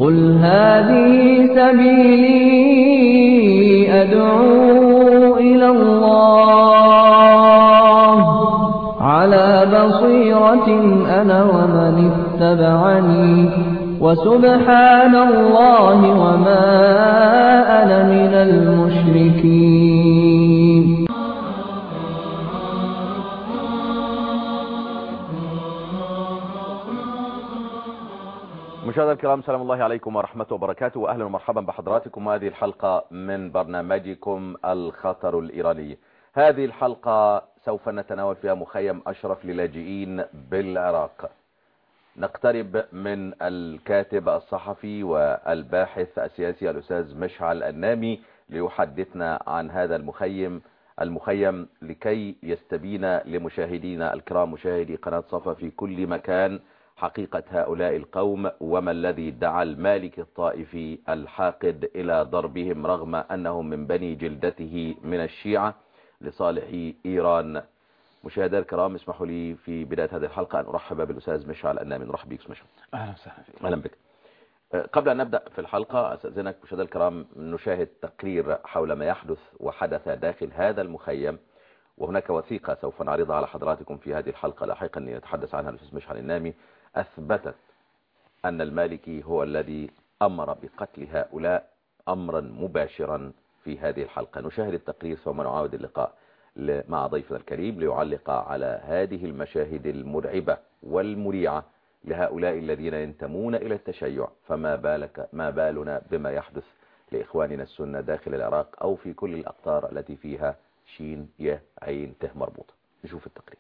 قل هذه سبيلي أدعو إلى الله على بصيرة أنا ومن اتبعني وسبحان الله وما أنا من المشركين. مشاهدينا الكرام، سلام الله عليكم ورحمة وبركاته، وأهلا ومرحبا بحضراتكم هذه الحلقة من برنامجكم الخطر الإيراني. هذه الحلقة سوف نتناول فيها مخيم أشرف للاجئين بالعراق. نقترب من الكاتب الصحفي والباحث السياسي الأستاذ مشعل النامي ليحدثنا عن هذا المخيم لكي يستبين لمشاهدينا الكرام مشاهدي قناة صفا في كل مكان حقيقة هؤلاء القوم، وما الذي دعا المالك الطائفي الحاقد إلى ضربهم رغم أنهم من بني جلدته من الشيعة لصالح إيران. مشاهدينا الكرام، اسمحوا لي في بداية هذه الحلقة أن أرحب بالأستاذ مشعل النامي. نرحب بك مشعل. أهلا وسهلا فيك. أهلا بك. قبل أن نبدأ في الحلقة أستأذنك مشاهدينا الكرام نشاهد تقرير حول ما يحدث وحدث داخل هذا المخيم، وهناك وثيقة سوف نعرضها على حضراتكم في هذه الحلقة لاحقا يتحدث عنها الأستاذ مشعل النامي، أثبتت أن المالكي هو الذي أمر بقتل هؤلاء أمرا مباشرا. في هذه الحلقة نشاهد التقرير ثم نعاود اللقاء مع ضيفنا الكريم ليعلق على هذه المشاهد المرعبة والمريعة لهؤلاء الذين ينتمون إلى التشيع، فما بالنا بما يحدث لإخواننا السنة داخل العراق أو في كل الأقطار التي فيها شين ي عين ته مربوطة. نشوف التقرير.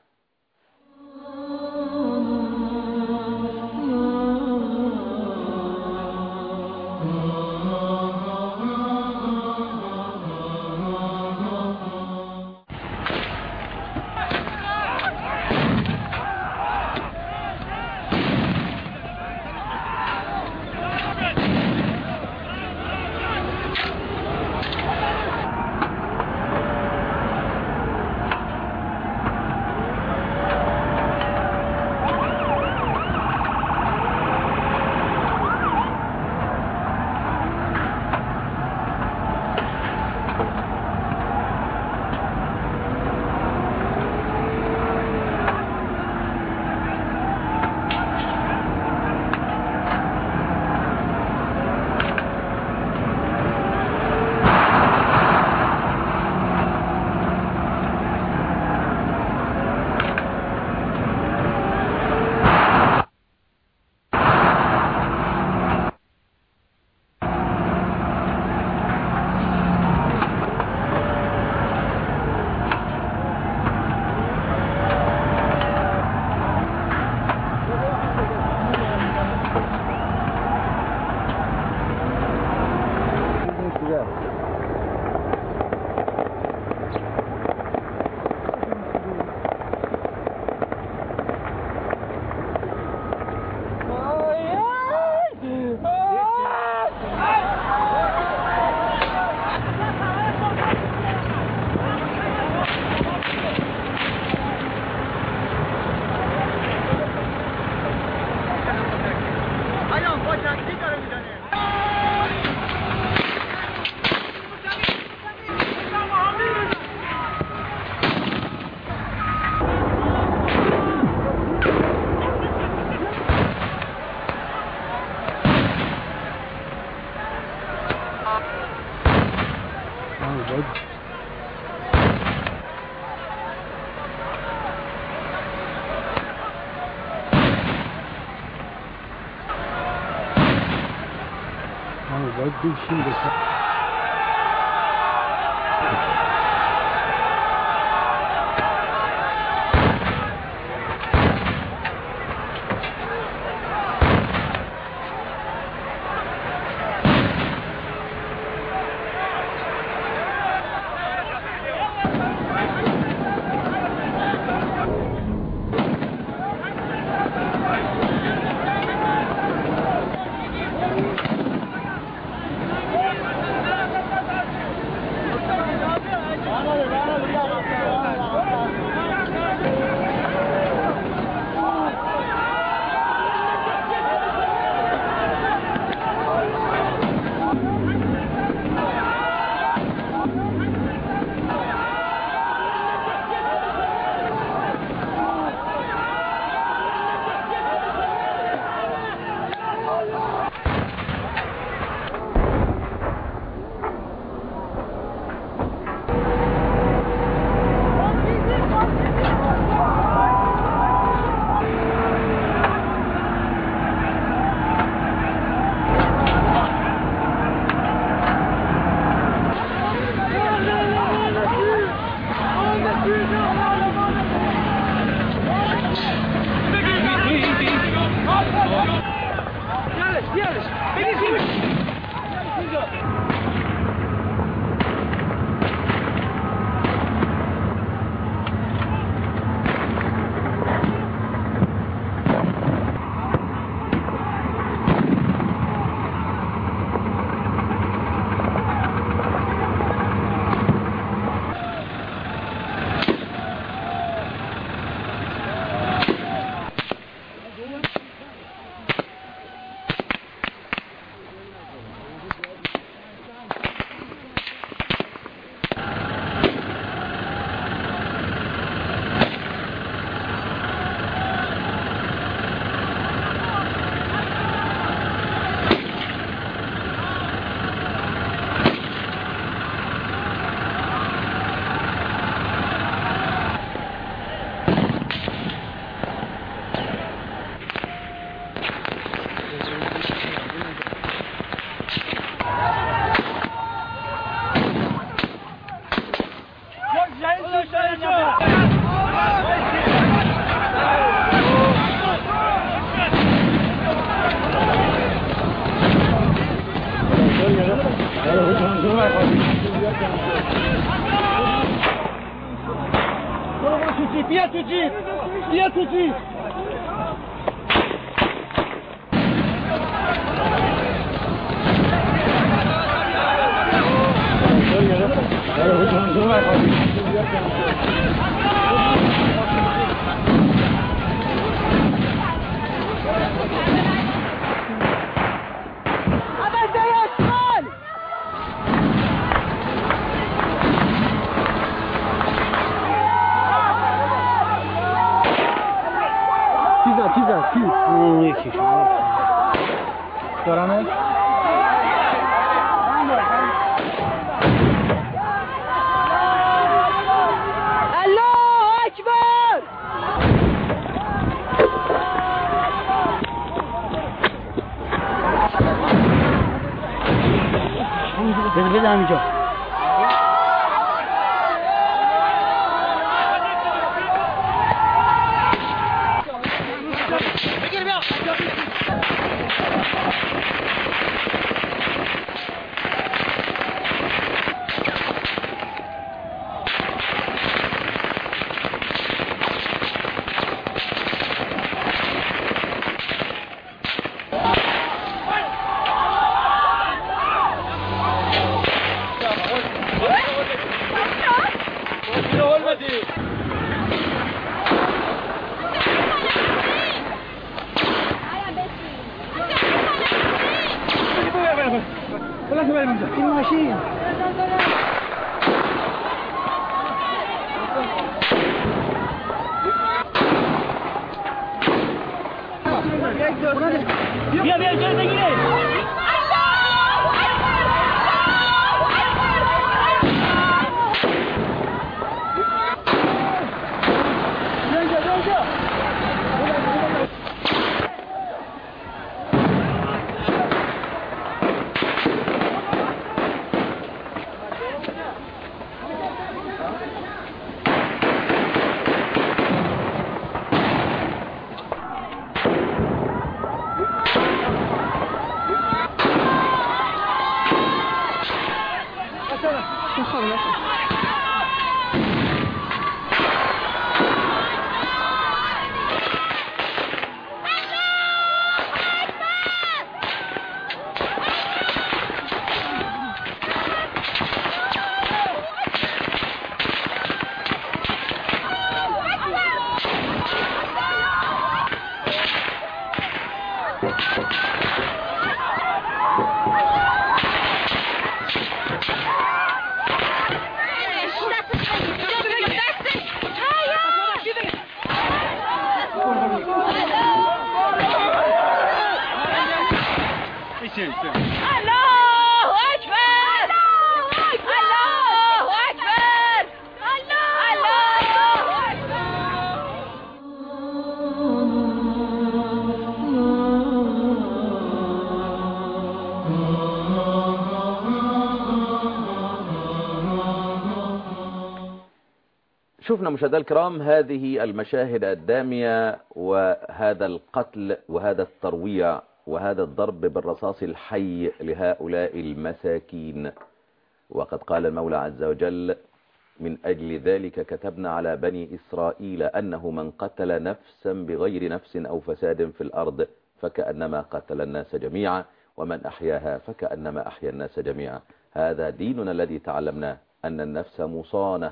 Bien tout de suite. Bien tout de suite. شفنا مشاهدينا الكرام هذه المشاهد الدامية وهذا القتل وهذا الترويع وهذا الضرب بالرصاص الحي لهؤلاء المساكين. وقد قال المولى عز وجل: من أجل ذلك كتبنا على بني إسرائيل أنه من قتل نفسا بغير نفس أو فساد في الأرض فكأنما قتل الناس جميعا ومن أحياها فكأنما أحيا الناس جميعا. هذا ديننا الذي تعلمناه، أن النفس مصانة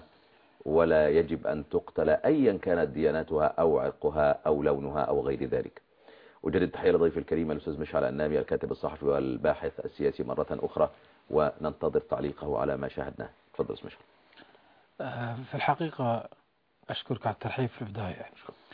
ولا يجب أن تقتل أيا كانت ديانتها أو عرقها أو لونها أو غير ذلك. أجدد التحية لضيف الكريم الأستاذ مشعل النامي الكاتب الصحفي والباحث السياسي مرة أخرى، وننتظر تعليقه على ما شاهدناه. تفضل أستاذ مشعل. في الحقيقة أشكرك على الترحيب في البداية.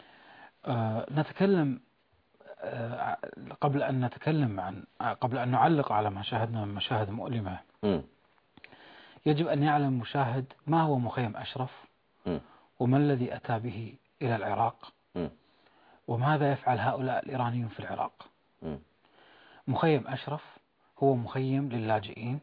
نتكلم قبل أن نعلق على ما شاهدنا من مشاهد مؤلمة. يجب أن يعلم مشاهد ما هو مخيم أشرف وما الذي أتى به إلى العراق وماذا يفعل هؤلاء الإيرانيون في العراق. مخيم أشرف هو مخيم للاجئين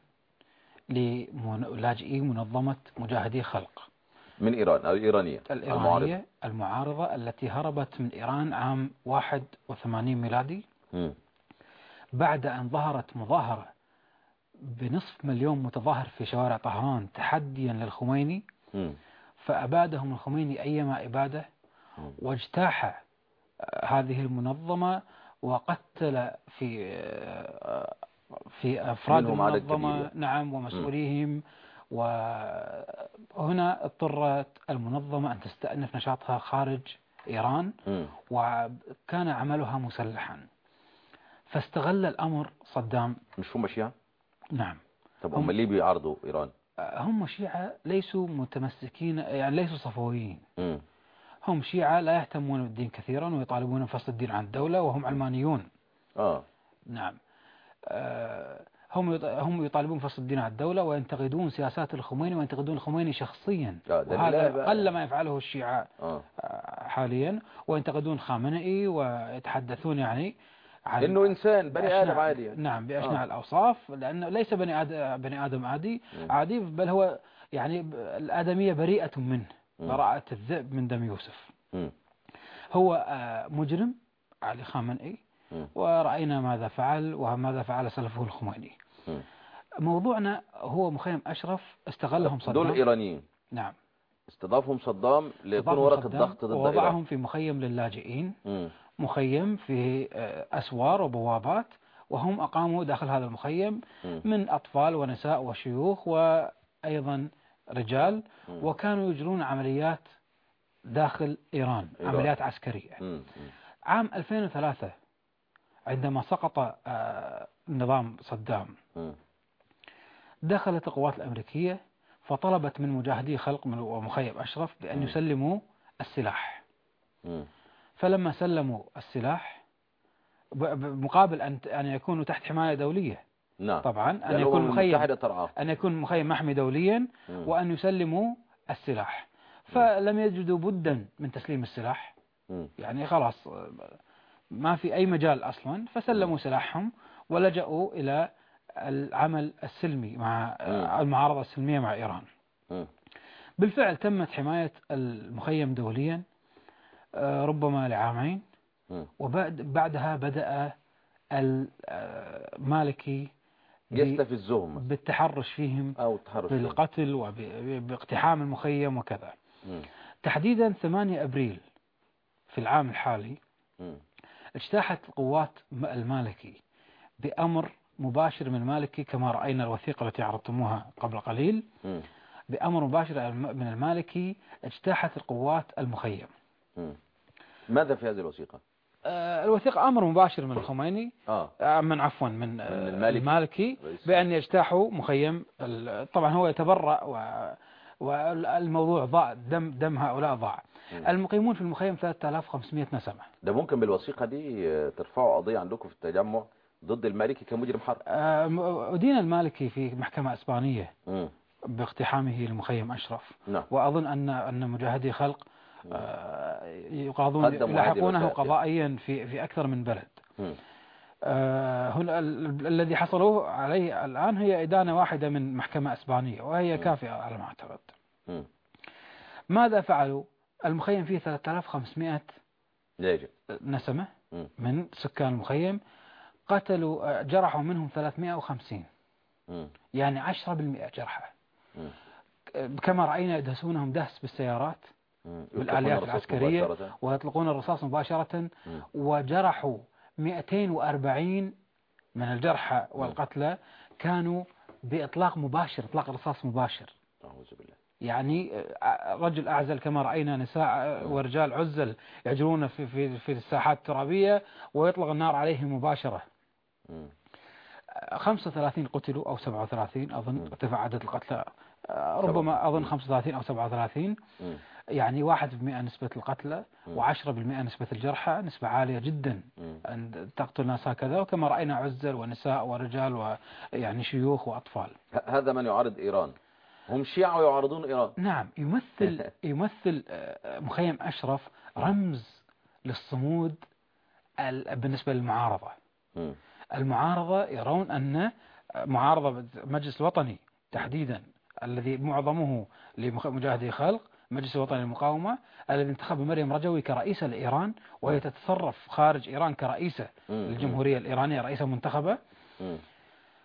منظمة مجاهدي خلق من إيران أو الإيرانية المعارضة التي هربت من إيران عام 81 ميلادي بعد أن ظهرت مظاهرة بنصف مليون متظاهر في شوارع طهران تحديا للخميني، فأبادهم الخميني أيما إبادة، واجتاح هذه المنظمة وقتل في أفراد المنظمة، نعم، ومسؤوليهم. وهنا اضطرت المنظمة أن تستأنف نشاطها خارج إيران، وكان عملها مسلحا، فاستغل الأمر صدام. مش هم شيعة؟ نعم. طب هم اللي بيعارضوا إيران؟ هم شيعة ليسوا متمسكين، يعني ليسوا صفويين. هم شيعة لا يهتمون بالدين كثيرا ويطالبون بفصل الدين عن الدولة، وهم علمانيون. نعم. هم يطالبون بفصل الدين عن الدولة، وينتقدون سياسات الخميني، وينتقدون الخميني شخصيا، وهذا قل ما يفعله الشيعة حاليا. وينتقدون خامنئي ويتحدثون يعني عن إنه إنسان بني آدم عادي. نعم، بأشنع الأوصاف، لأنه ليس بني آدم عادي، بل هو يعني الآدمية بريئة منه، براءة الذئب من دم يوسف. هو مجرم علي خامنئي، ورأينا ماذا فعل وماذا فعل سلفه الخميني. موضوعنا هو مخيم أشرف استغلهم صدام. دول إيرانيين. نعم. استضافهم صدام ليكونوا ورقة ضغط ضد إيران، ووضعهم في مخيم للاجئين، مخيم فيه أسوار وبوابات، وهم أقاموا داخل هذا المخيم من أطفال ونساء وشيوخ وأيضا رجال، وكانوا يجرون عمليات داخل إيران. عمليات عسكرية. عام 2003 عندما سقط نظام صدام، دخلت القوات الأمريكية فطلبت من مجاهدي خلق ومخيم أشرف بأن يسلموا السلاح. فلما سلموا السلاح بمقابل أن يكونوا تحت حماية دولية. نعم. طبعا أن يكون مخيم محمي دوليا، وأن يسلموا السلاح. فلم يجدوا بدا من تسليم السلاح، يعني خلاص ما في أي مجال أصلا، فسلموا سلاحهم ولجأوا إلى العمل السلمي مع المعارضة السلمية مع إيران. بالفعل تمت حماية المخيم دوليا ربما لعامين، وبعدها بدأ المالكي يستفزهم بالتحرش فيهم أو التحرش بالقتل وباقتحام المخيم وكذا. تحديدا 8 أبريل في العام الحالي اجتاحت القوات المالكي بأمر مباشر من المالكي، كما رأينا الوثيقة التي عرضتموها قبل قليل. بأمر مباشر من المالكي اجتاحت القوات المخيم. ماذا في هذه الوثيقة؟ الوثيقة أمر مباشر من الخميني، من المالكي بأن يجتاحوا مخيم. طبعا هو يتبرأ، والموضوع ضاع، دم هؤلاء ضاع. المقيمون في المخيم 3500 نسمة. ده ممكن بالوثيقة دي ترفعوا قضية عندكم في التجمع ضد المالكي كمجرم حرب؟ أدين المالكي في محكمة إسبانية باقتحامه لمخيم أشرف. وأظن أن مجاهدي خلق يلاحقونه قضائيا في أكثر من بلد. هنا الذي حصلوا عليه الآن هي إدانة واحدة من محكمة إسبانية، وهي كافية على ما أعتقد. ماذا فعلوا؟ المخيم فيه 3500 نسمة من سكان المخيم، قتلوا جرحوا منهم 350، يعني 10% جرحى. كما رأينا يدهسونهم دهس بالسيارات بالآليات العسكرية، ويطلقون الرصاص مباشرة. وجرحوا 240 من الجرحى والقتلى كانوا بإطلاق مباشر، إطلاق رصاص مباشر. يعني رجل أعزل كما رأينا، نساء ورجال عزل يجرون في الساحات الترابية ويطلق النار عليهم مباشرة. 35 قتلوا أو 37 أظن، ارتفع عدد القتلى ربما أظن 35 أو 37. يعني 1% نسبة القتلى و10% نسبة الجرحى، نسبة عالية جدا أن تقتل ناس هكذا. وكما رأينا عزل ونساء ورجال ويعني شيوخ وأطفال. هذا من يعارض إيران، هم شيعة ويعارضون إيران. نعم. يمثل مخيم أشرف رمز للصمود بالنسبة للمعارضة. المعارضة يرون أن معارضة المجلس الوطني تحديدا، الذي معظمه لمجاهدي خلق، المجلس الوطني للمقاومة، الذي انتخب مريم رجوي كرئيسة لإيران، وهي تتصرف خارج إيران كرئيسة للجمهورية الإيرانية، رئيسة منتخبة.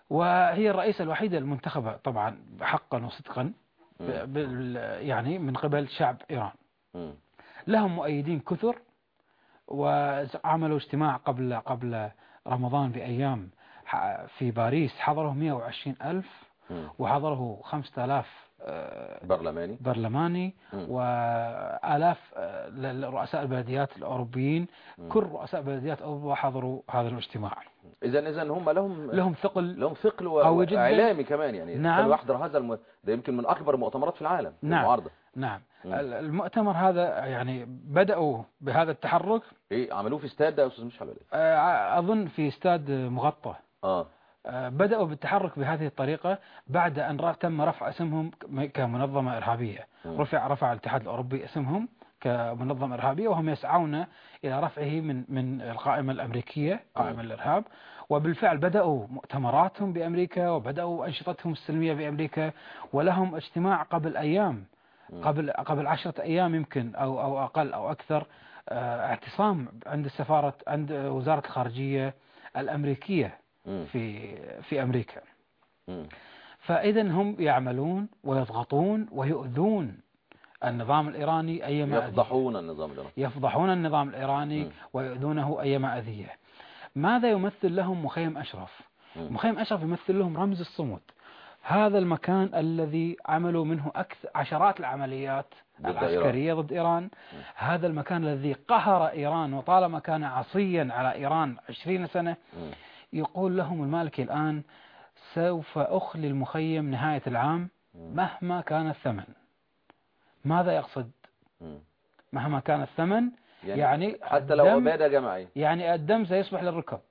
وهي الرئيسة الوحيدة المنتخبة طبعا حقا وصدقا يعني من قبل شعب إيران. لهم مؤيدين كثر، وعملوا اجتماع قبل رمضان بأيام في باريس، حضره 120,000 وحضره 5,000 برلماني وآلاف رؤساء البلديات الأوروبيين. كل رؤساء بلديات أوروبا حضروا هذا الاجتماع. إذا هم لهم ثقل وإعلامي كمان يعني. نعم. يحضر هذا ده يمكن من أكبر المؤتمرات في العالم. نعم. المعارضة. نعم. المؤتمر هذا يعني بدأوا بهذا التحرك. عملوه في استاد ده يا أستاذ مشعل؟ أظن في استاد مغطى. بدأوا بالتحرك بهذه الطريقة بعد أن تم رفع اسمهم كمنظمة إرهابية. رفع الاتحاد الأوروبي اسمهم كمنظمة إرهابية، وهم يسعون إلى رفعه من القائمة الأمريكية، قائمة الإرهاب. وبالفعل بدأوا مؤتمراتهم بأمريكا، وبدأوا أنشطتهم السلمية بأمريكا، ولهم اجتماع قبل أيام، قبل 10 أيام يمكن أو أقل أو أكثر، اعتصام عند وزارة الخارجية الأمريكية في أمريكا. فإذا هم يعملون ويضغطون ويؤذون النظام الإيراني أيما يفضحون النظام الإيراني ويؤذونه أيما أذية. ماذا يمثل لهم مخيم أشرف؟ مخيم أشرف يمثل لهم رمز الصمود. هذا المكان الذي عملوا منه عشرات العمليات العسكرية ضد إيران. هذا المكان الذي قهر إيران وطالما كان عصيا على إيران 20 سنة. يقول لهم المالكي الآن: سوف أخلي المخيم نهاية العام مهما كان الثمن. ماذا يقصد مهما كان الثمن؟ يعني حتى لو عبادة جماعية، يعني الدم سيصبح للركب.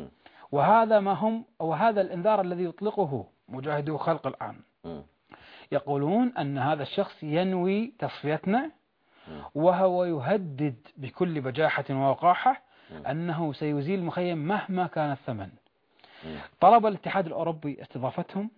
وهذا الإنذار الذي يطلقه مجاهدو خلق الآن. يقولون أن هذا الشخص ينوي تصفيتنا، وهو يهدد بكل بجاحة ووقاحة أنه سيزيل المخيم مهما كان الثمن. طلب الاتحاد الأوروبي استضافتهم،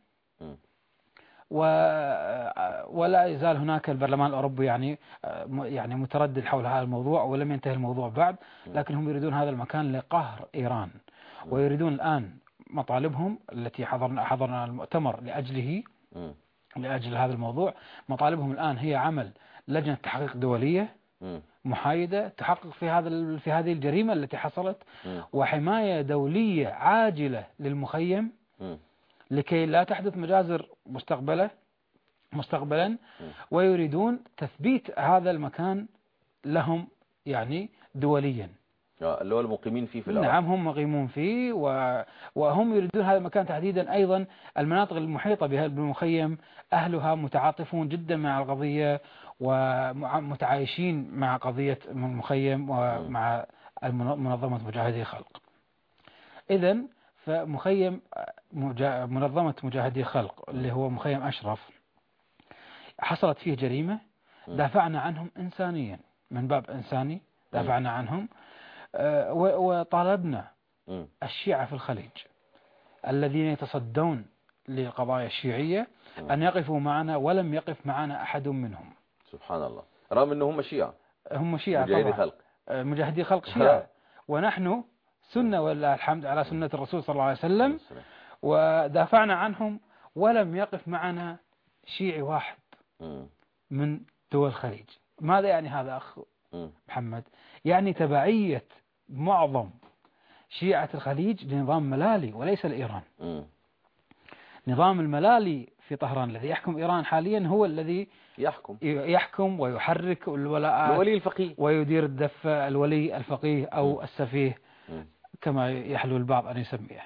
ولا يزال هناك البرلمان الأوروبي يعني متردد حول هذا الموضوع، ولم ينتهي الموضوع بعد. لكن هم يريدون هذا المكان لقهر إيران، ويريدون الآن مطالبهم التي حضرنا المؤتمر لأجل هذا الموضوع. مطالبهم الآن هي عمل لجنة تحقيق دولية محايدة تحقق في هذه الجريمة التي حصلت، وحماية دولية عاجلة للمخيم لكي لا تحدث مجازر مستقبلا. ويريدون تثبيت هذا المكان لهم يعني دوليا، اللي هو المقيمين فيه في الأرض. نعم، هم مقيمون فيه، وهم يريدون هذا المكان تحديدا. أيضا المناطق المحيطة بالمخيم أهلها متعاطفون جدا مع القضية، ومتعايشين مع قضية المخيم ومع منظمة مجاهدي خلق. إذن فمخيم منظمة مجاهدي خلق اللي هو مخيم أشرف حصلت فيه جريمة. دافعنا عنهم إنسانيا، من باب إنساني دافعنا عنهم، وطالبنا الشيعة في الخليج الذين يتصدون للقضايا الشيعية أن يقفوا معنا، ولم يقف معنا أحد منهم. سبحان الله، رغم أنه هم شيعة مجاهدي خلق، مجاهدي خلق شيعة، ونحن سنة ولله الحمد على سنة الرسول صلى الله عليه وسلم. ودافعنا عنهم ولم يقف معنا شيعي واحد من دول الخليج. ماذا يعني هذا أخ محمد؟ يعني تبعية معظم شيعة الخليج لنظام ملالي وليس لإيران. نظام الملالي في طهران الذي يحكم إيران حاليا هو الذي يحكم ويحرك الولاءات، الولي الفقيه، ويدير الدفة، الولي الفقيه أو السفيه كما يحلو البعض أن يسميه.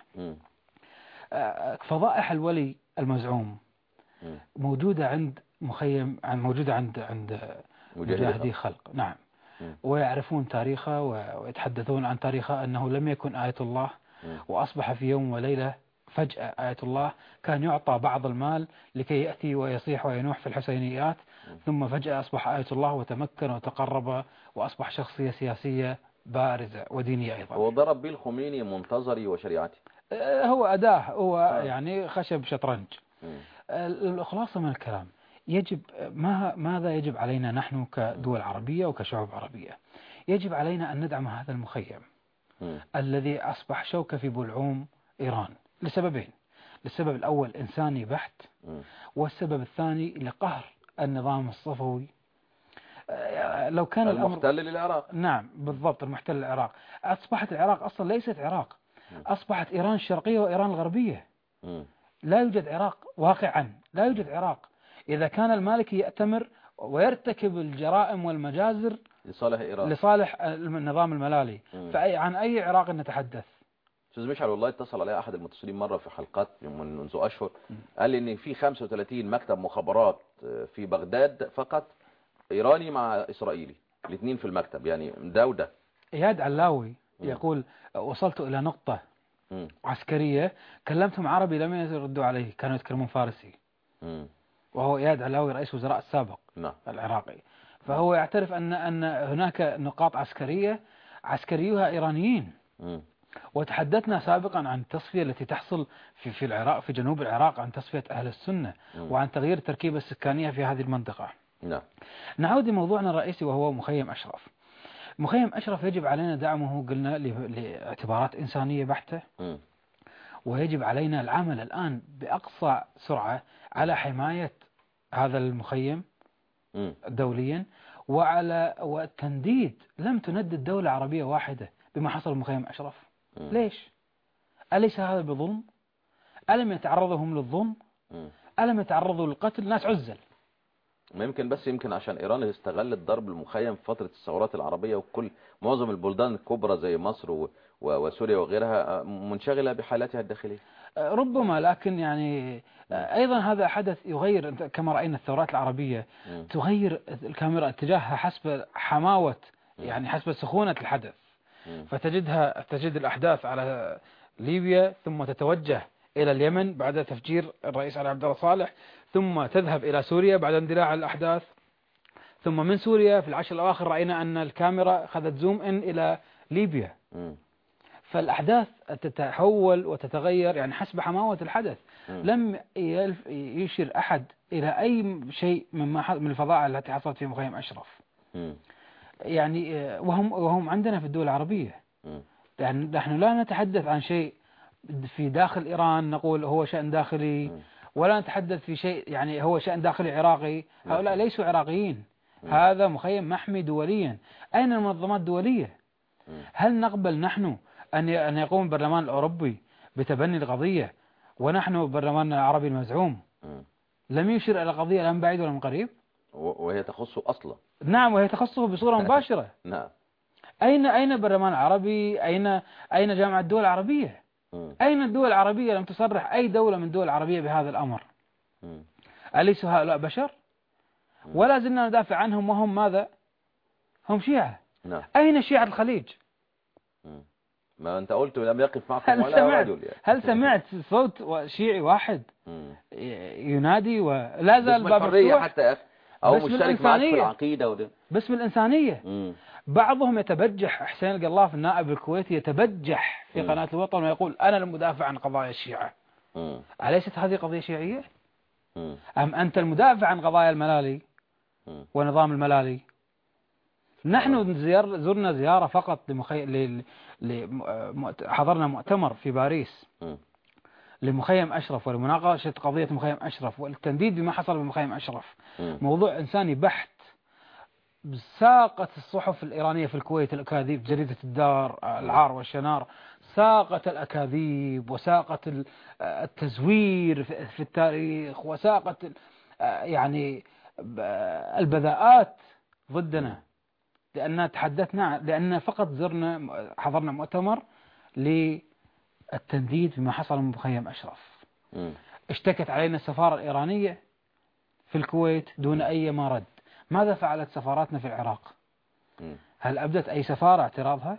فضائح الولي المزعوم موجودة عند موجودة عند مجاهدي خلق. نعم. ويعرفون تاريخه ويتحدثون عن تاريخه أنه لم يكن آية الله، وأصبح في يوم وليلة فجأة آية الله. كان يعطى بعض المال لكي يأتي ويصيح وينوح في الحسينيات، ثم فجأة أصبح آية الله وتمكن وتقرب وأصبح شخصية سياسية بارزة ودينية أيضا. وضرب به الخميني منتظري وشريعته، هو أداة، هو يعني خشب شطرنج. الخلاصة من الكلام، يجب ماذا يجب علينا نحن كدول عربية وكشعوب عربية؟ يجب علينا أن ندعم هذا المخيم الذي أصبح شوكة في بلعوم إيران لسببين. للسبب الأول إنساني بحت، والسبب الثاني لقهر النظام الصفوي. لو كان المحتل للعراق. نعم بالضبط، المحتل للعراق. أصبحت العراق أصلا ليست عراق، أصبحت إيران الشرقية وإيران الغربية. لا يوجد عراق واقعا، لا يوجد عراق. إذا كان المالكي يأتمر ويرتكب الجرائم والمجازر لصالح إيران، لصالح النظام الملالي، عن أي عراق نتحدث؟ أستاذ مشعل، والله اتصل علي أحد المتصلين مرة في حلقات منذ أشهر، قال لي إن في 35 مكتب مخابرات في بغداد فقط، إيراني مع إسرائيلي، الاثنين في المكتب، يعني ده وده. إياد علاوي يقول وصلت إلى نقطة عسكرية كلمتهم عربي لم يردوا عليه، كانوا يتكلمون فارسي. وهو إياد علاوي رئيس وزراء السابق العراقي. فهو يعترف أن هناك نقاط عسكرية عسكريها إيرانيين. وتحدثنا سابقا عن التصفية التي تحصل في العراق، في جنوب العراق، عن تصفية أهل السنة وعن تغيير التركيبة السكانية في هذه المنطقة. نعود لموضوعنا الرئيسي وهو مخيم أشرف. مخيم أشرف يجب علينا دعمه، قلنا لاعتبارات إنسانية بحتة، ويجب علينا العمل الآن بأقصى سرعة على حماية هذا المخيم دوليا، والتنديد. لم تندد دولة عربية واحدة بما حصل مخيم أشرف. ليش؟ أليس هذا بظلم؟ ألم يتعرضوا هم للظلم؟ ألم يتعرضوا للقتل؟ ناس عزل. يمكن عشان إيران استغلت ضرب المخيم في فترة الثورات العربية، وكل معظم البلدان الكبرى زي مصر وسوريا وغيرها منشغلة بحالاتها الداخلية. ربما، لكن يعني أيضا هذا حدث يغير، كما رأينا الثورات العربية تغير الكاميرا اتجاهها حسب حماوة، يعني حسب سخونة الحدث. تجد الأحداث على ليبيا، ثم تتوجه إلى اليمن بعد تفجير الرئيس علي عبد الله صالح، ثم تذهب إلى سوريا بعد اندلاع الأحداث، ثم من سوريا في العشر الأواخر رأينا أن الكاميرا أخذت زوم إن إلى ليبيا. فالأحداث تتحول وتتغير يعني حسب حماوة الحدث. لم يشير أحد إلى أي شيء من الفظائع التي حصلت في مخيم أشرف. يعني وهم عندنا في الدول العربية. يعني نحن لا نتحدث عن شيء في داخل إيران نقول هو شأن داخلي، ولا نتحدث في شيء يعني هو شأن داخلي عراقي. هؤلاء ليسوا عراقيين، هذا مخيم محمي دوليا. أين المنظمات الدولية؟ هل نقبل نحن أن يقوم البرلمان الأوروبي بتبني القضية ونحن برلماننا العربي المزعوم لم يشير إلى القضية لا من بعيد ولا من قريب؟ وهي تخصه أصلا. نعم، وهي تخصه بصورة مباشرة. نعم. أين البرلمان العربي؟ أين جامعة الدول العربية؟ أين الدول العربية؟ لم تصرح أي دولة من الدول العربية بهذا الأمر. أليسوا هؤلاء بشر؟ ولا زلنا ندافع عنهم وهم ماذا؟ هم شيعة. نعم. أين شيعة الخليج؟ ما أنت قلت لم يقف معكم ولا رجل يعني. هل سمعت صوت شيعي واحد ينادي ولا زال الباب مفتوح حتى يا أخي، أو مشترك معك في العقيدة باسم الإنسانية؟ بعضهم يتبجح، حسين القلاف النائب الكويتي يتبجح في قناة الوطن ويقول أنا المدافع عن قضايا الشيعة. أليست هذه قضية شيعية؟ أم أنت المدافع عن قضايا الملالي ونظام الملالي؟ نحن زرنا زيارة فقط حضرنا مؤتمر في باريس لمخيم أشرف ولمناقشة قضية مخيم أشرف والتنديد بما حصل بمخيم أشرف. موضوع إنساني بحت. ساقت الصحف الإيرانية في الكويت الأكاذيب، جريدة الدار، العار والشنار، ساقت الأكاذيب وساقت التزوير في التاريخ، وساقت يعني البذاءات ضدنا، لأن فقط حضرنا مؤتمر للتنديد بما حصل من مخيم أشرف. اشتكت علينا السفارة الإيرانية في الكويت دون أي ما رد. ماذا فعلت سفاراتنا في العراق؟ هل أبدت أي سفارة اعتراضها؟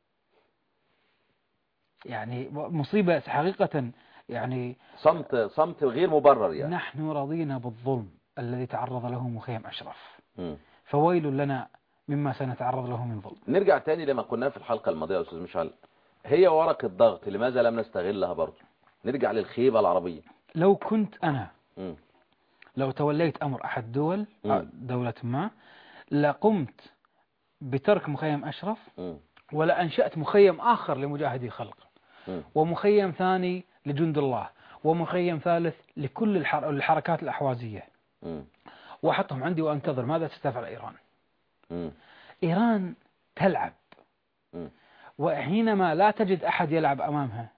يعني مصيبة حقيقة، يعني صمت غير مبرر. يعني نحن رضينا بالظلم الذي تعرض له مخيم أشرف، فويل لنا مما سنتعرض له من ظلم. نرجع تاني لما قلنا في الحلقة الماضية يا أستاذ مشعل، هي ورقة ضغط، لماذا لم نستغلها برضه؟ نرجع للخيبة العربية. لو كنت أنا لو توليت أمر أحد دولة ما لقمت بترك مخيم أشرف ولا أنشأت مخيم آخر لمجاهدي خلق ومخيم ثاني لجند الله ومخيم ثالث لكل الحركات الأحوازية، وأحطهم عندي وأنتظر ماذا ستفعل إيران. إيران تلعب، وحينما لا تجد أحد يلعب أمامها،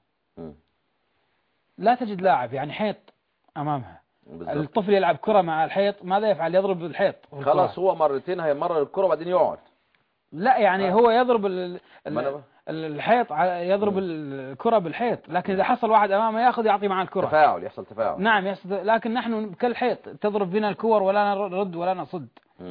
لا تجد لاعب، يعني حيط أمامها، بالضبط. الطفل يلعب كرة مع الحيط، ماذا يفعل؟ يضرب بالحيط، خلاص هو مرتين هيمرر الكرة وبعدين يقعد. لا يعني هو يضرب الحيط، يضرب الكرة بالحيط، لكن إذا حصل واحد أمامه يأخذ يعطي معه الكرة، تفاعل، يحصل تفاعل. نعم يحصل، لكن نحن كالحيط تضرب بنا الكور ولا نرد ولا نصد.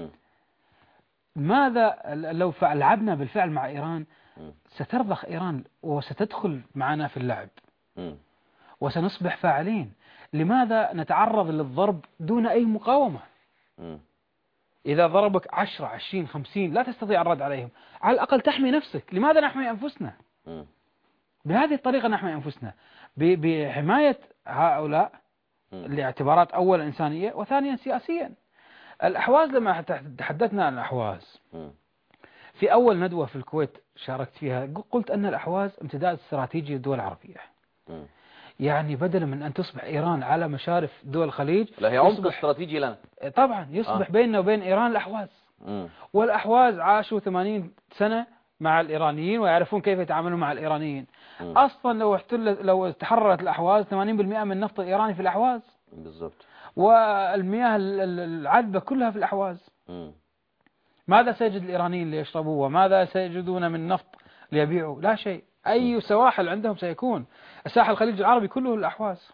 ماذا لو لعبنا بالفعل مع إيران؟ سترضخ إيران وستدخل معنا في اللعب، وسنصبح فاعلين. لماذا نتعرض للضرب دون أي مقاومة؟ إذا ضربك 10 20 50 لا تستطيع الرد عليهم، على الأقل تحمي نفسك. لماذا نحمي أنفسنا؟ بهذه الطريقة نحمي أنفسنا، بحماية هؤلاء لاعتبارات أولا إنسانية وثانيا سياسيا. الأحواز، لما تحدثنا عن الأحواز في أول ندوة في الكويت شاركت فيها، قلت أن الأحواز امتداد استراتيجي للدول العربية. يعني بدلا من أن تصبح إيران على مشارف دول الخليج، لا هي عمق استراتيجي لنا طبعا، يصبح بيننا وبين إيران الأحواز. والأحواز عاشوا 80 سنة مع الإيرانيين ويعرفون كيف يتعاملون مع الإيرانيين. أصلا لو تحررت الأحواز 80% من النفط الإيراني في الأحواز، بالضبط، والمياه العذبة كلها في الأحواز. ماذا سيجد الإيرانيين ليشربوا؟ وماذا سيجدون من نفط ليبيعوا؟ لا شيء. أي سواحل عندهم سيكون؟ الساحل الخليج العربي كله الأحواز.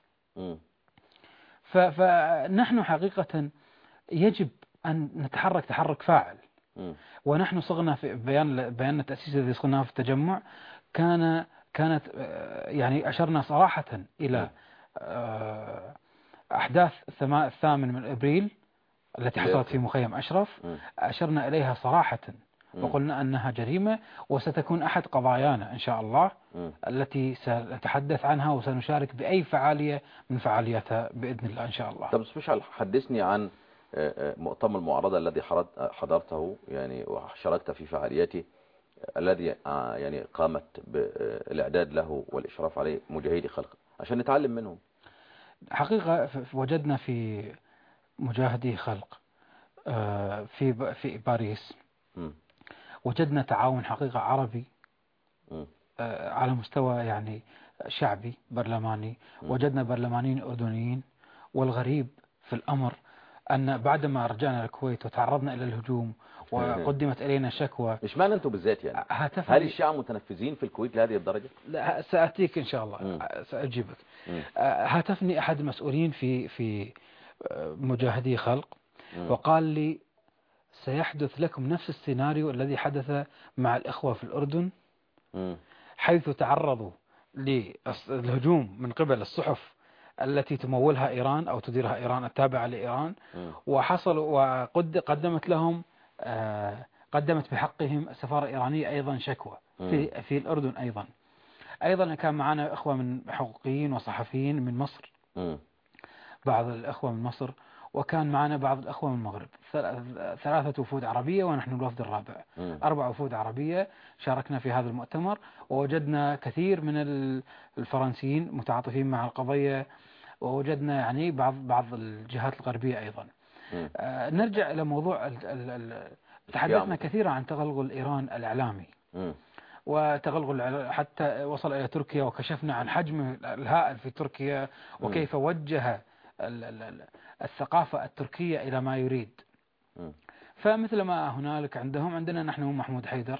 فنحن حقيقة يجب أن نتحرك تحرك فاعل. ونحن صغنا في بيان التأسيس الذي صغناه في التجمع، كانت يعني أشرنا صراحة إلى أحداث 8 من أبريل التي حصلت في مخيم أشرف. أشرنا إليها صراحة وقلنا أنها جريمة، وستكون أحد قضايانا إن شاء الله التي سنتحدث عنها وسنشارك بأي فعالية من فعالياتها بإذن الله إن شاء الله. طب سبيشال، حدثني عن مؤتمر المعارضة الذي حضرته يعني وشاركت في فعالياته، الذي يعني قامت بالإعداد له والإشراف عليه مجاهدي خلق، عشان نتعلم منهم. حقيقة وجدنا في مجاهدي خلق في باريس وجدنا تعاون حقيقة عربي على مستوى يعني شعبي برلماني. وجدنا برلمانيين أردنيين. والغريب في الأمر أن بعدما رجعنا الكويت وتعرضنا إلى الهجوم وقدمت إلينا شكوى. إيش معنى أنتم بالذات يعني؟ هل الشيعة متنفذين في الكويت لهذه الدرجة؟ لا، سأتيك إن شاء الله سأجيبك. هاتفني أحد المسؤولين في مجاهدي خلق وقال لي سيحدث لكم نفس السيناريو الذي حدث مع الإخوة في الأردن، حيث تعرضوا للهجوم من قبل الصحف التي تمولها إيران أو تديرها إيران التابعة لإيران، وقدمت لهم قدمت بحقهم السفارة الإيرانية أيضا شكوى في الأردن. أيضا كان معنا إخوة من حقوقيين وصحفيين من مصر، بعض الإخوة من مصر، وكان معنا بعض الأخوة من المغرب. 3 وفود عربية ونحن الوفد الرابع. 4 وفود عربية شاركنا في هذا المؤتمر، ووجدنا كثير من الفرنسيين متعاطفين مع القضية، ووجدنا يعني بعض الجهات الغربية أيضا. نرجع إلى موضوع تحدثنا كثيرا عن تغلغل إيران الإعلامي وتغلغل حتى وصل إلى تركيا، وكشفنا عن حجم الهائل في تركيا وكيف وجه الثقافة التركية إلى ما يريد. فمثل ما هنالك عندنا نحن محمود حيدر،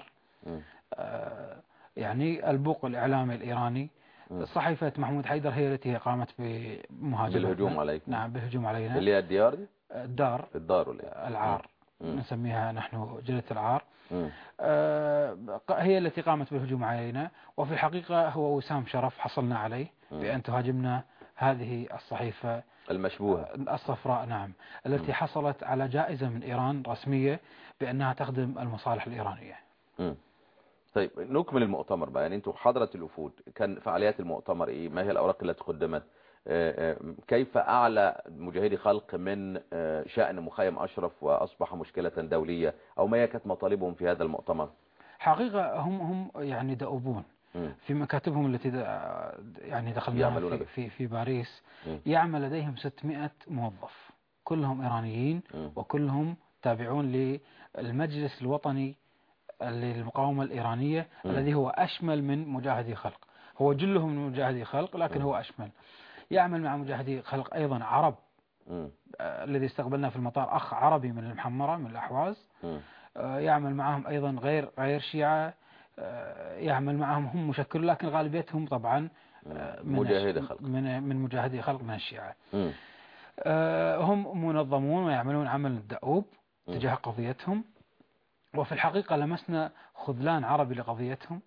يعني البوق الإعلامي الإيراني. صحيفة محمود حيدر هي التي قامت بمهاجمة بالهجوم علينا. نعم، بالهجوم علينا. اللي هي الديار دي؟ الدار العار، نسميها نحن جلة العار. هي التي قامت بالهجوم علينا. وفي الحقيقة هو وسام شرف حصلنا عليه بأن تهاجمنا هذه الصحيفة المشبوهة الصفراء، نعم، التي حصلت على جائزة من إيران رسمية بأنها تخدم المصالح الإيرانية. طيب نكمل المؤتمر بقى. يعني انتم حضرت الوفود، كان فعاليات المؤتمر ايه؟ ما هي الأوراق التي قدمت؟ كيف أعلى مجاهدي خلق من شأن مخيم أشرف وأصبح مشكلة دولية، أو ما هي كانت مطالبهم في هذا المؤتمر؟ حقيقة هم يعني دؤوبون. في مكاتبهم التي يعني دخلناها في باريس يعمل لديهم 600 موظف كلهم إيرانيين وكلهم تابعون للمجلس الوطني للمقاومة الإيرانية الذي هو أشمل من مجاهدي خلق. هو جلهم من مجاهدي خلق لكن هو أشمل. يعمل مع مجاهدي خلق أيضا عرب. الذي استقبلنا في المطار أخ عربي من المحمرة من الأحواز. يعمل معهم أيضا غير شيعة. يعمل معهم هم مشكل لكن غالبيتهم طبعا من مجاهدي خلق من الشيعة. هم منظمون ويعملون عمل دؤوب تجاه قضيتهم. وفي الحقيقة لمسنا خذلان عربي لقضيتهم.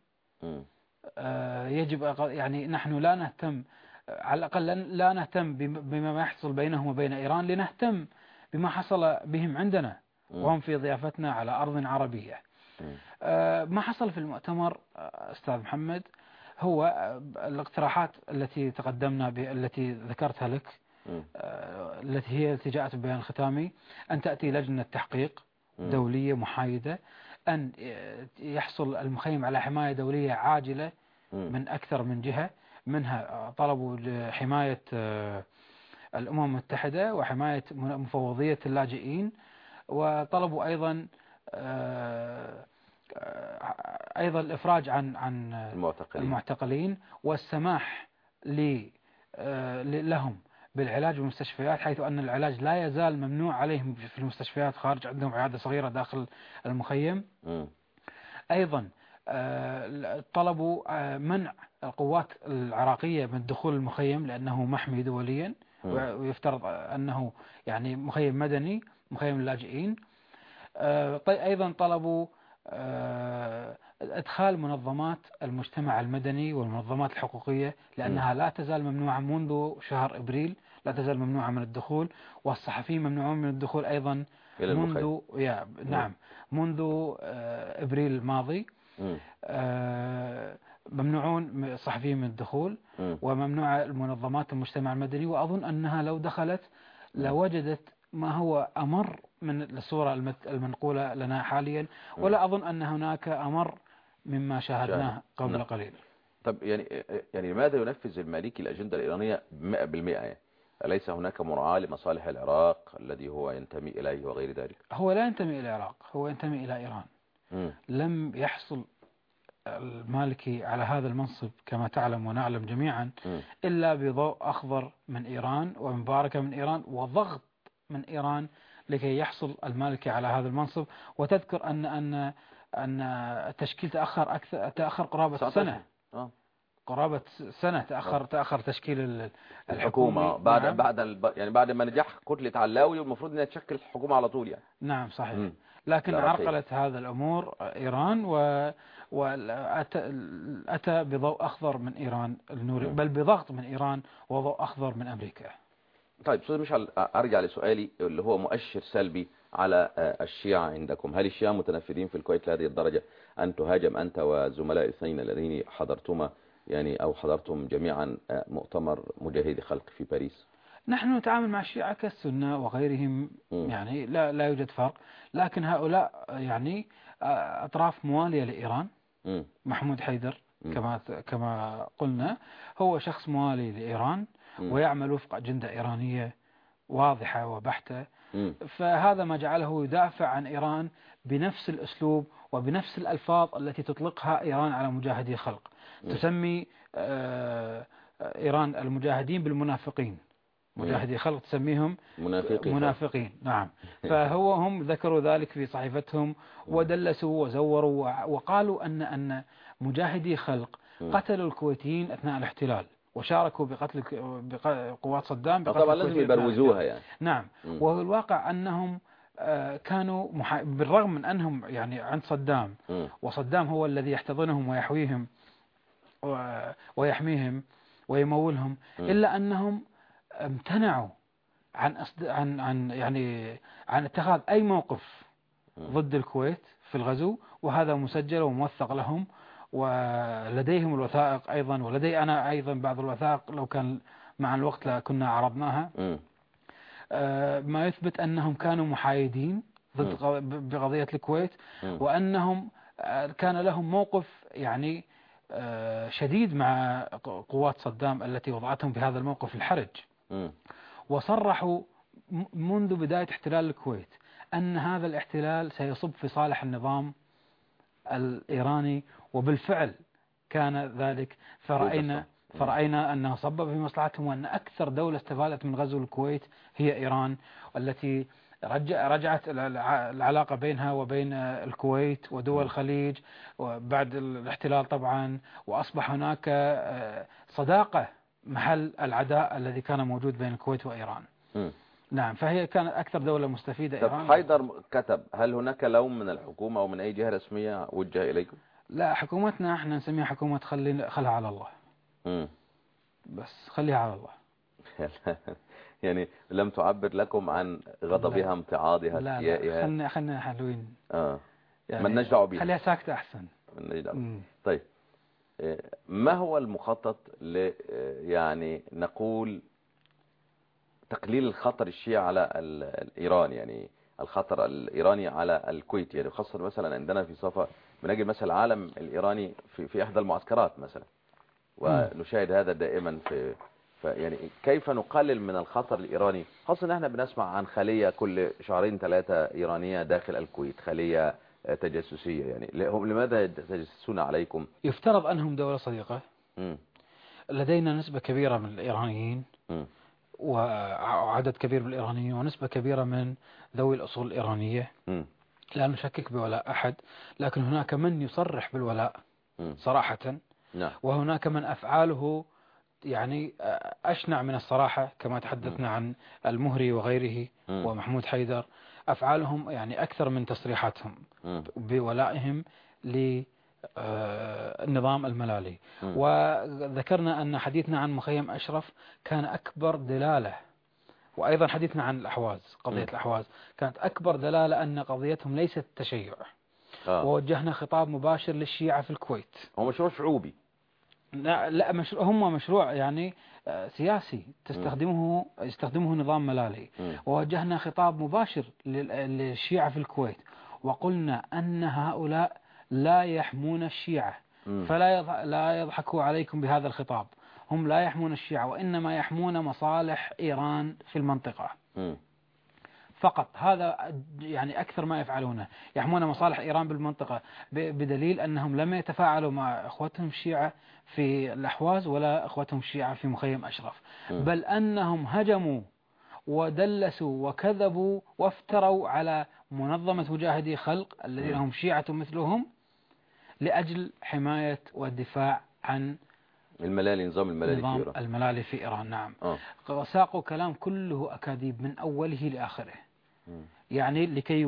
يجب يعني نحن لا نهتم على الأقل لا نهتم بما يحصل بينهم وبين إيران لنهتم بما حصل بهم عندنا وهم في ضيافتنا على أرض عربية. ما حصل في المؤتمر أستاذ محمد هو الاقتراحات التي تقدمنا التي ذكرتها لك التي هي التي جاءت ببيان الختامي أن تأتي لجنة تحقيق دولية محايدة أن يحصل المخيم على حماية دولية عاجلة من أكثر من جهة منها طلبوا حماية الأمم المتحدة وحماية مفوضية اللاجئين وطلبوا أيضا الإفراج عن المعتقلين والسماح لهم بالعلاج بالمستشفيات حيث أن العلاج لا يزال ممنوع عليهم في المستشفيات خارج عندهم عيادة صغيرة داخل المخيم. أيضا طلبوا منع القوات العراقية من دخول المخيم لأنه محمي دوليا ويفترض أنه يعني مخيم مدني مخيم اللاجئين. أيضا طلبوا إدخال منظمات المجتمع المدني والمنظمات الحقوقية لأنها لا تزال ممنوعة منذ شهر إبريل لا تزال ممنوعة من الدخول والصحفيين ممنوعون من الدخول أيضا منذ إبريل الماضي. ممنوعون الصحفيين من الدخول وممنوع المنظمات المجتمع المدني وأظن أنها لو دخلت لوجدت ما هو أمر من الصورة المنقولة لنا حاليا ولا أظن أن هناك أمر مما شاهدناه قبل قليل. طب يعني لماذا ينفذ المالكي الأجندة الإيرانية 100%؟ يعني أليس هناك مراعاة لمصالح العراق الذي هو ينتمي إليه وغير ذلك؟ هو لا ينتمي إلى العراق هو ينتمي إلى إيران. لم يحصل المالكي على هذا المنصب كما تعلم ونعلم جميعا إلا بضوء أخضر من إيران ومباركة من إيران وضغط من إيران لكي يحصل المالكي على هذا المنصب. وتذكر أن التشكيل تأخر قرابة سنة. قرابة سنة تأخر تشكيل الحكومة بعد ما نجح كتلة علاوي والمفروض أنها تشكل الحكومة على طول يعني. نعم صحيح. لكن عرقلت هذا الأمور إيران وأتى بضوء أخضر من إيران بل بضغط من إيران وضوء أخضر من أمريكا. طيب أستاذ مشعل أرجع لسؤالي اللي هو مؤشر سلبي على الشيعة عندكم. هل الشيعة متنفذين في الكويت لهذه الدرجة أن تهاجم أنت وزملاء الاثنين الذين حضرتما يعني أو حضرتم جميعا مؤتمر مجاهدي خلق في باريس؟ نحن نتعامل مع الشيعة كالسنة وغيرهم يعني لا يوجد فرق لكن هؤلاء يعني أطراف موالية لإيران. محمود حيدر كما قلنا هو شخص موالي لإيران ويعمل وفق أجندة إيرانية واضحة وبحتة. فهذا ما جعله يدافع عن إيران بنفس الأسلوب وبنفس الألفاظ التي تطلقها إيران على مجاهدي خلق. تسمي إيران المجاهدين بالمنافقين مجاهدي خلق تسميهم منافقين. نعم. هم ذكروا ذلك في صحيفتهم ودلسوا وزوروا وقالوا أن مجاهدي خلق قتلوا الكويتيين أثناء الاحتلال وشاركوا بقتل قوات صدام طبعا لازم يبروزوها يعني. نعم. والواقع أنهم كانوا بالرغم من أنهم يعني عند صدام وصدام هو الذي يحتضنهم ويحويهم ويحميهم ويمولهم إلا أنهم امتنعوا عن اتخاذ أي موقف ضد الكويت في الغزو وهذا مسجل وموثق لهم ولديهم الوثائق أيضا ولدي أنا أيضا بعض الوثائق لو كان مع الوقت لكنا عرضناها ما يثبت أنهم كانوا محايدين ضد بقضية الكويت وأنهم كان لهم موقف يعني شديد مع قوات صدام التي وضعتهم بهذا الموقف الحرج. وصرحوا منذ بداية احتلال الكويت أن هذا الاحتلال سيصب في صالح النظام الإيراني، وبالفعل كان ذلك. فرأينا أنه صب في مصلحتهم، وأن أكثر دولة استفادت من غزو الكويت هي إيران، والتي رجعت العلاقة بينها وبين الكويت ودول الخليج بعد الاحتلال طبعا، وأصبح هناك صداقة محل العداء الذي كان موجود بين الكويت وإيران. نعم، فهي كانت أكثر دولة مستفيدة إيران. حيدر كتب: هل هناك لوم من الحكومة أو من أي جهة رسمية وجه إليكم؟ لا، حكومتنا احنا نسميها حكومة خلها على الله. بس خليها على الله. يعني لم تعبر لكم عن غضبها، امتعاضها، استيائها؟ لا، خلنا حلوين. يعني من نجدع بها، خليها ساكتة أحسن. طيب، ما هو المخطط يعني نقول تقليل الخطر الشيعي على الإيران، يعني الخطر الإيراني على الكويت، يعني خاصة مثلا عندنا في صفا بنجد مثلا العالم الإيراني في إحدى المعسكرات مثلا، ونشاهد هذا دائما يعني كيف نقلل من الخطر الإيراني، خاصة ان احنا بنسمع عن خلية كل شهرين 3 إيرانية داخل الكويت، خلية تجسسية، يعني هم لماذا يتجسسون عليكم؟ يفترض أنهم دولة صديقة. لدينا نسبة كبيرة من الإيرانيين، وعدد كبير من الإيرانيين، ونسبة كبيرة من ذوي الأصول الإيرانية. لا نشكك بولاء أحد، لكن هناك من يصرح بالولاء صراحة، وهناك من أفعاله يعني أشنع من الصراحة، كما تحدثنا عن المهري وغيره ومحمود حيدر. أفعالهم يعني أكثر من تصريحاتهم بولائهم للنظام الملالي. وذكرنا أن حديثنا عن مخيم أشرف كان أكبر دلالة، وأيضا حديثنا عن الأحواز، قضية الأحواز كانت أكبر دلالة أن قضيتهم ليست تشيع. ووجهنا خطاب مباشر للشيعة في الكويت. هو مشروع شعوبي؟ لا، هم مشروع يعني سياسي يستخدمه نظام ملالي. ووجهنا خطاب مباشر للشيعة في الكويت، وقلنا أن هؤلاء لا يحمون الشيعة، فلا يضحكوا عليكم بهذا الخطاب. هم لا يحمون الشيعة، وإنما يحمون مصالح إيران في المنطقة فقط. هذا يعني أكثر ما يفعلونه، يحمون مصالح إيران بالمنطقة، بدليل أنهم لم يتفاعلوا مع أخوتهم الشيعة في الأحواز ولا أخوتهم الشيعة في مخيم أشرف، بل أنهم هجموا ودلسوا وكذبوا وافتروا على منظمة مجاهدي خلق الذين هم شيعة مثلهم، لأجل حماية والدفاع عن الملالي، نظام الملالي في إيران. نعم. ساقوا كلام كله أكاذيب من أوله لآخره، يعني لكي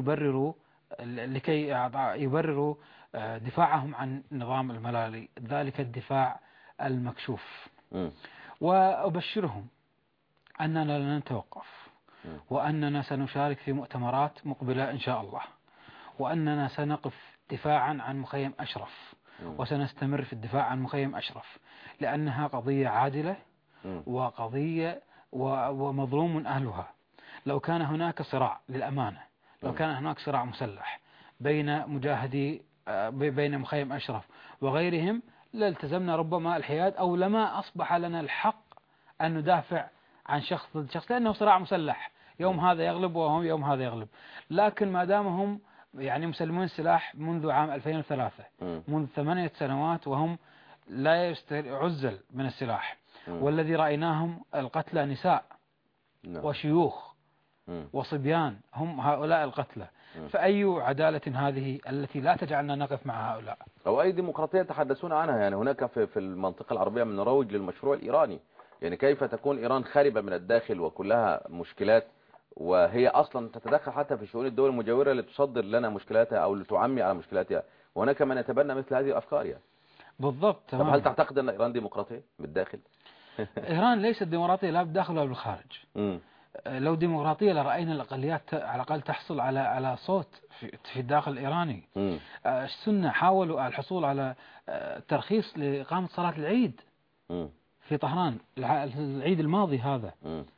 يبرروا دفاعهم عن نظام الملالي، ذلك الدفاع المكشوف. وأبشرهم أننا لن نتوقف، وأننا سنشارك في مؤتمرات مقبلة إن شاء الله، وأننا سنقف دفاعا عن مخيم أشرف، وسنستمر في الدفاع عن مخيم أشرف، لأنها قضية عادلة وقضية ومظلوم أهلها. لو كان هناك صراع للأمانة، لو كان هناك صراع مسلح بين بين مخيم أشرف وغيرهم، لالتزمنا ربما الحياد، أو لما أصبح لنا الحق أن ندافع عن شخص ضد شخص، لأنه صراع مسلح، يوم هذا يغلب وهم يوم هذا يغلب. لكن ما دامهم يعني مسلمون السلاح منذ عام 2003، منذ 8 سنوات، وهم لا عزل من السلاح، والذي رأيناهم القتلى نساء وشيوخ وصبيان، هم هؤلاء القتلى. فأي عدالة هذه التي لا تجعلنا نقف مع هؤلاء؟ أو أي ديمقراطية يتحدثون عنها؟ يعني هناك في المنطقة العربية من روج للمشروع الإيراني، يعني كيف تكون إيران خاربة من الداخل وكلها مشكلات، وهي أصلا تتدخل حتى في شؤون الدول المجاورة لتصدر لنا مشكلاتها أو لتعمي على مشكلاتها، وهناك من يتبنى مثل هذه الأفكار يعني. بالضبط. طب هل تعتقد أن إيران ديمقراطية بالداخل؟ إيران ليست ديمقراطية لا بالداخل ولا بالخارج. لو ديمقراطية لرأينا الأقليات على الأقل تحصل على صوت في الداخل الإيراني. السنة حاولوا الحصول على ترخيص لإقامة صلاة العيد في طهران، العيد الماضي هذا،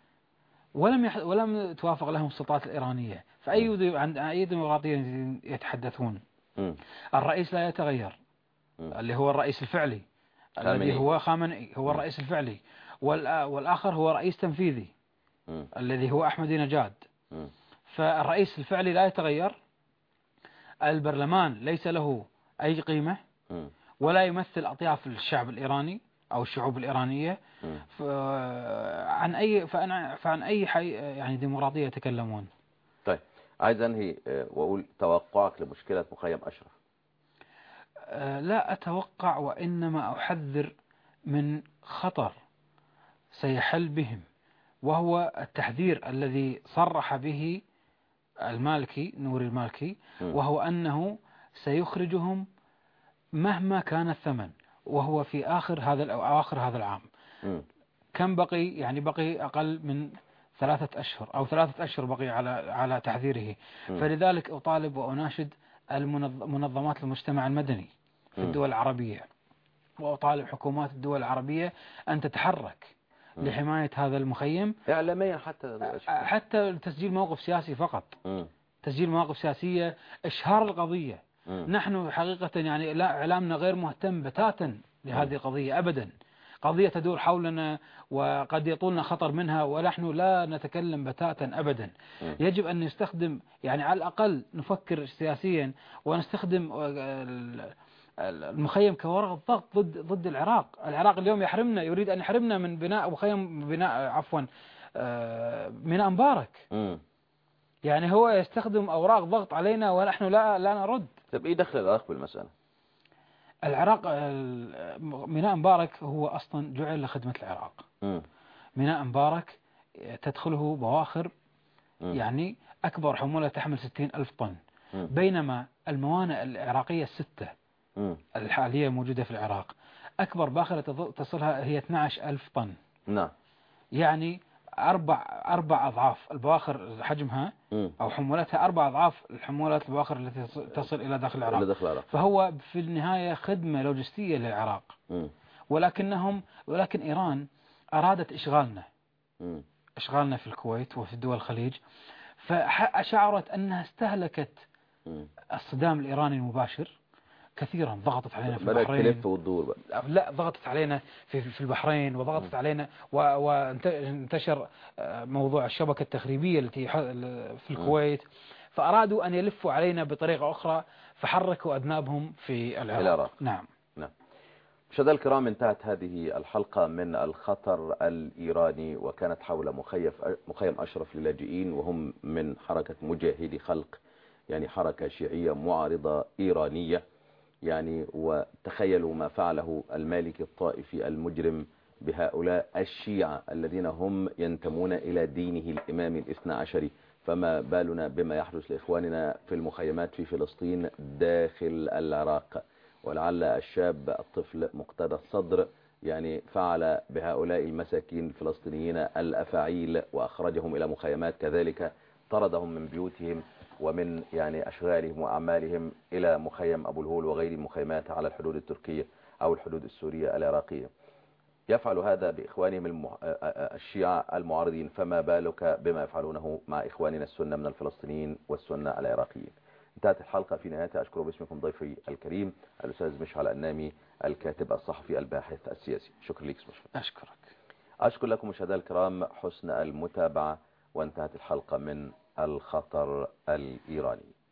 ولم توافق لهم السلطات الإيرانية. عن أي ديمقراطية يتحدثون؟ الرئيس لا يتغير، اللي هو الرئيس الفعلي، الذي هو خامنئي، هو الرئيس الفعلي، والآخر هو رئيس تنفيذي الذي هو أحمدي نجاد. فالرئيس الفعلي لا يتغير، البرلمان ليس له أي قيمة، ولا يمثل أطياف الشعب الإيراني أو الشعوب الإيرانية. فعن أي يعني ديمقراطية يتكلمون. طيب، عايز أنهي وأقول توقعك لمشكلة مخيم أشرف. لا أتوقع، وإنما أحذر من خطر سيحل بهم، وهو التحذير الذي صرح به المالكي نوري المالكي، وهو أنه سيخرجهم مهما كان الثمن، وهو في آخر هذا العام. كم بقي؟ يعني بقي أقل من 3 أشهر أو 3 أشهر بقي على تحذيره. فلذلك أطالب وأناشد منظمات المجتمع المدني في الدول العربية، وأطالب حكومات الدول العربية أن تتحرك لحماية هذا المخيم إعلاميا، حتى تسجيل موقف سياسي فقط. تسجيل مواقف سياسية، إشهار القضية. نحن حقيقة يعني لا، إعلامنا غير مهتم بتاتا لهذه القضية أبدا. قضية تدور حولنا وقد يطولنا خطر منها، ونحن لا نتكلم بتاتا أبدا. يجب أن نستخدم، يعني على الأقل نفكر سياسيا ونستخدم المخيم كورقة ضغط ضد العراق. العراق اليوم يريد أن يحرمنا من بناء ميناء مبارك. يعني هو يستخدم أوراق ضغط علينا ونحن لا نرد. طب إيه دخل العراق بالمسألة؟ العراق، ميناء مبارك هو أصلا جعل لخدمة العراق. ميناء مبارك تدخله بواخر يعني أكبر حمولة تحمل 60,000 طن، بينما الموانئ العراقية 6 الحالية موجودة في العراق أكبر باخرة تصلها هي 12,000 طن. نعم. يعني 4 أضعاف البواخر حجمها أو حمولتها، 4 أضعاف الحمولات البواخر التي تصل إلى داخل العراق. فهو في النهاية خدمة لوجستية للعراق. ولكن إيران أرادت إشغالنا في الكويت وفي دول الخليج، فشعرت أنها استهلكت الصدام الإيراني المباشر كثيرا. ضغطت علينا في البحرين، تلف وتدور بقى. لا، ضغطت علينا في البحرين، وضغطت علينا وانتشر موضوع الشبكة التخريبية التي في الكويت. فأرادوا أن يلفوا علينا بطريقة أخرى، فحركوا أذنابهم في العراق. نعم. مشاهدينا الكرام، انتهت هذه الحلقة من الخطر الإيراني، وكانت حول مخيم أشرف للاجئين، وهم من حركة مجاهدي خلق، يعني حركة شيعية معارضة إيرانية. يعني وتخيلوا ما فعله المالكي الطائفي المجرم بهؤلاء الشيعة الذين هم ينتمون إلى دينه الإمامي الاثنى عشري، فما بالنا بما يحدث لإخواننا في المخيمات في فلسطين داخل العراق. ولعل الشاب الطفل مقتدى الصدر يعني فعل بهؤلاء المساكين الفلسطينيين الأفاعيل، وأخرجهم إلى مخيمات، كذلك طردهم من بيوتهم ومن يعني أشغالهم وأعمالهم إلى مخيم أبو الهول وغير المخيمات على الحدود التركية أو الحدود السورية العراقية. يفعل هذا بإخوانهم الشيعة المعارضين، فما بالك بما يفعلونه مع إخواننا السنة من الفلسطينيين والسنة العراقيين. انتهت الحلقة. في نهايتها أشكر باسمكم ضيفي الكريم الأستاذ مشعل النامي، الكاتب الصحفي الباحث السياسي. شكرا لك مشعل. أشكر لكم مشاهدينا الكرام حسن المتابعة، وانتهت الحلقة من الخطر الإيراني.